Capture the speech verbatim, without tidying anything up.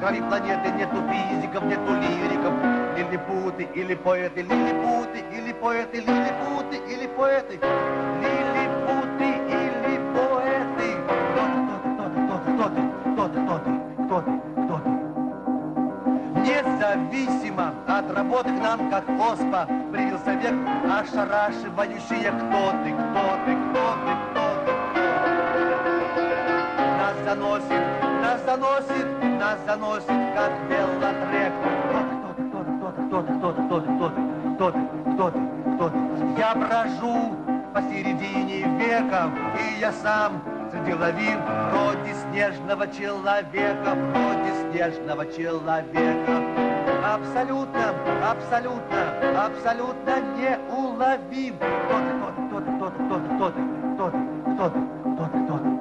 крови планеты нету физиков, нету лириков. Лилипуты или поэты, лилипуты или поэты, лилипуты или поэты, лилипуты или поэты. Кто ты, кто ты, кто ты, кто ты, кто ты, кто ты, кто ты? Независимо от работы к нам, как оспа, привился век, ошарашивающие. Кто ты, кто ты, кто ты, кто ты? Нас заносит, нас заносит, нас заносит, как велотрек. Кто ты, кто ты, кто ты, кто ты, кто ты, кто ты, кто ты, кто ты, кто ты? Я брожу посередине века, и я сам среди лавин, вроде снежного человека, вроде снежного человека. Абсолютно, абсолютно, абсолютно неуловим. Кто ты, кто ты, кто ты, кто ты, кто ты, кто ты, кто ты, кто ты, кто ты, кто ты?